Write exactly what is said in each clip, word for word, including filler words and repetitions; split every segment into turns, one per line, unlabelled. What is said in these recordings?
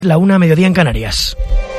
La una, mediodía en Canarias.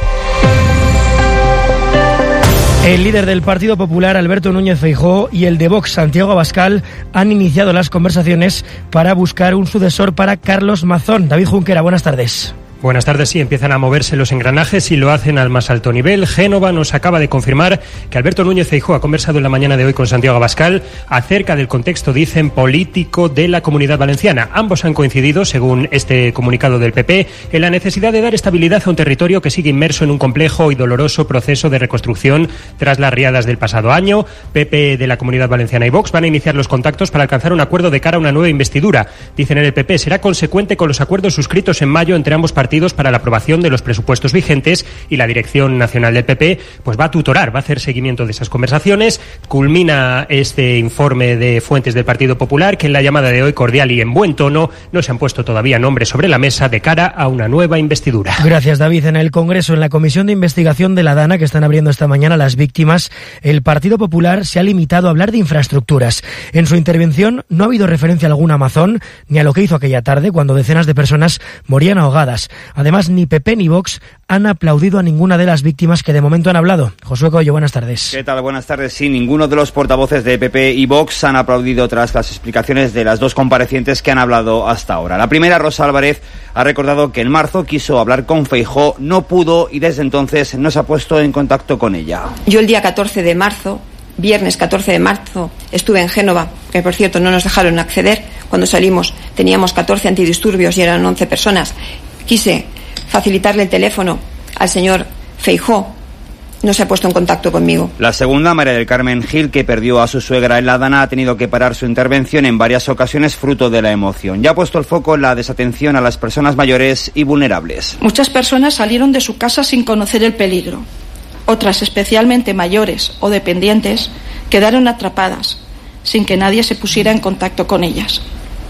El líder del Partido Popular, Alberto Núñez Feijóo, y el de Vox, Santiago Abascal, han iniciado las conversaciones para buscar un sucesor para Carlos Mazón. David Junquera, buenas tardes.
Buenas tardes, sí, empiezan a moverse los engranajes y lo hacen al más alto nivel. Génova nos acaba de confirmar que Alberto Núñez Feijóo ha conversado en la mañana de hoy con Santiago Abascal acerca del contexto, dicen, político de la Comunidad Valenciana. Ambos han coincidido, según este comunicado del P P, en la necesidad de dar estabilidad a un territorio que sigue inmerso en un complejo y doloroso proceso de reconstrucción tras las riadas del pasado año. P P de la Comunidad Valenciana y Vox van a iniciar los contactos para alcanzar un acuerdo de cara a una nueva investidura. Dicen en el P P, será consecuente con los acuerdos suscritos en mayo entre ambos partidos para la aprobación de los presupuestos vigentes, y la Dirección Nacional del P P pues va a tutorar, va a hacer seguimiento de esas conversaciones. Culmina este informe de fuentes del Partido Popular que en la llamada de hoy, cordial y en buen tono, no se han puesto todavía nombres sobre la mesa de cara a una nueva investidura.
Gracias, David. En el Congreso, en la Comisión de Investigación de la DANA que están abriendo esta mañana las víctimas, el Partido Popular se ha limitado a hablar de infraestructuras. En su intervención no ha habido referencia alguna a Mazón ni a lo que hizo aquella tarde cuando decenas de personas morían ahogadas. Además, ni P P ni Vox han aplaudido a ninguna de las víctimas que de momento han hablado. Josué Coello, buenas tardes.
¿Qué tal? Buenas tardes. Sí, ninguno de los portavoces de P P y Vox han aplaudido tras las explicaciones de las dos comparecientes que han hablado hasta ahora. La primera, Rosa Álvarez, ha recordado que en marzo quiso hablar con Feijóo, no pudo y desde entonces no se ha puesto en contacto con ella.
Yo el día catorce de marzo, viernes catorce de marzo, estuve en Génova, que por cierto no nos dejaron acceder. Cuando salimos teníamos catorce antidisturbios y eran once personas. Quise facilitarle el teléfono al señor Feijóo. No se ha puesto en contacto conmigo.
La segunda, María del Carmen Gil, que perdió a su suegra en la DANA, ha tenido que parar su intervención en varias ocasiones fruto de la emoción. Ya ha puesto el foco en la desatención a las personas mayores y vulnerables.
Muchas personas salieron de su casa sin conocer el peligro. Otras, especialmente mayores o dependientes, quedaron atrapadas sin que nadie se pusiera en contacto con ellas.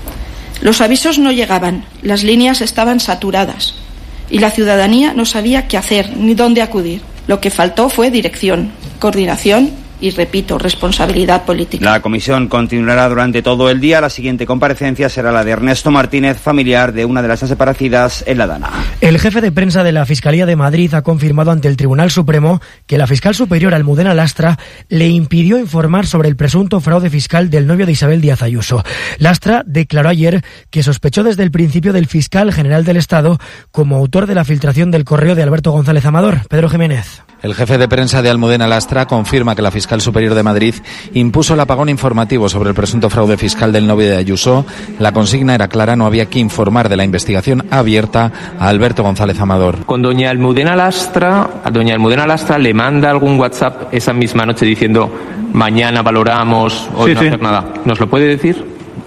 Los avisos no llegaban, las líneas estaban saturadas y la ciudadanía no sabía qué hacer ni dónde acudir. Lo que faltó fue dirección, coordinación y, repito, responsabilidad política.
La comisión continuará durante todo el día. La siguiente comparecencia será la de Ernesto Martínez, familiar de una de las desaparecidas en la DANA.
El jefe de prensa de la Fiscalía de Madrid ha confirmado ante el Tribunal Supremo que la fiscal superior Almudena Lastra le impidió informar sobre el presunto fraude fiscal del novio de Isabel Díaz Ayuso. Lastra declaró ayer que sospechó desde el principio del fiscal general del Estado como autor de la filtración del correo de Alberto González Amador. Pedro Jiménez.
El jefe de prensa de Almudena Lastra confirma que la fiscal superior de Madrid impuso el apagón informativo sobre el presunto fraude fiscal del novio de Ayuso. La consigna era clara, no había que informar de la investigación abierta a Alberto González Amador.
Con doña Almudena Lastra, a doña Almudena Lastra le manda algún WhatsApp esa misma noche diciendo mañana valoramos, hoy
sí,
no
sí.
hacer nada. ¿Nos lo puede decir?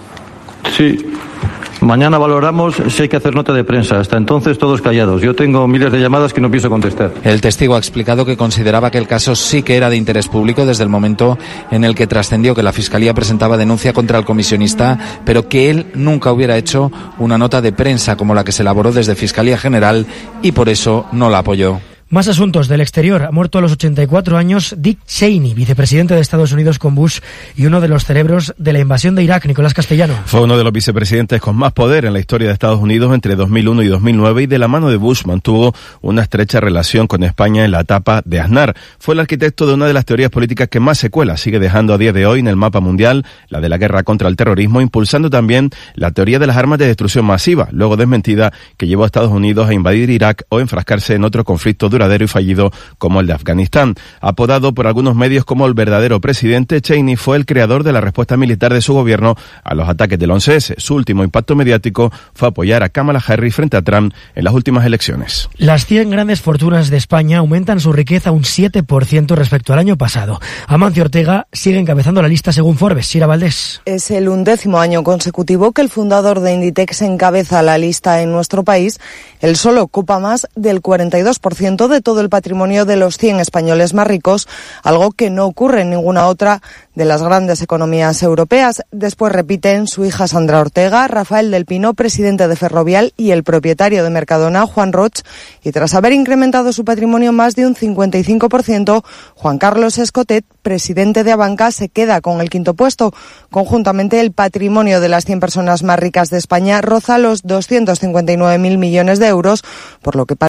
Sí. Mañana valoramos si hay que hacer nota de prensa. Hasta entonces todos callados. Yo tengo miles de llamadas que no pienso contestar.
El testigo ha explicado que consideraba que el caso sí que era de interés público desde el momento en el que trascendió que la Fiscalía presentaba denuncia contra el comisionista, pero que él nunca hubiera hecho una nota de prensa como la que se elaboró desde Fiscalía General y por eso no la apoyó.
Más asuntos del exterior. Ha muerto a los ochenta y cuatro años Dick Cheney, vicepresidente de Estados Unidos con Bush y uno de los cerebros de la invasión de Irak. Nicolás Castellano.
Fue uno de los vicepresidentes con más poder en la historia de Estados Unidos entre dos mil uno y dos mil nueve y de la mano de Bush mantuvo una estrecha relación con España en la etapa de Aznar. Fue el arquitecto de una de las teorías políticas que más secuelas sigue dejando a día de hoy en el mapa mundial, la de la guerra contra el terrorismo, impulsando también la teoría de las armas de destrucción masiva, luego desmentida, que llevó a Estados Unidos a invadir Irak o enfrascarse en otro conflicto duradero y fallido como el de Afganistán. Apodado por algunos medios como el verdadero presidente, Cheney fue el creador de la respuesta militar de su gobierno a los ataques del once ese. Su último impacto mediático fue apoyar a Kamala Harris frente a Trump en las últimas elecciones.
Las cien grandes fortunas de España aumentan su riqueza un siete por ciento respecto al año pasado. Amancio Ortega sigue encabezando la lista según Forbes. Sira Valdés.
Es el undécimo año consecutivo que el fundador de Inditex encabeza la lista en nuestro país. Él solo ocupa más del cuarenta y dos por ciento ciento de todo el patrimonio de los cien españoles más ricos, algo que no ocurre en ninguna otra de las grandes economías europeas. Después repiten su hija Sandra Ortega, Rafael del Pino, presidente de Ferrovial, y el propietario de Mercadona, Juan Roch, y tras haber incrementado su patrimonio más de un cincuenta y cinco por ciento, Juan Carlos Escotet, presidente de Abanca, se queda con el quinto puesto. Conjuntamente, el patrimonio de las cien personas más ricas de España roza los doscientos cincuenta y nueve mil millones de euros, por lo que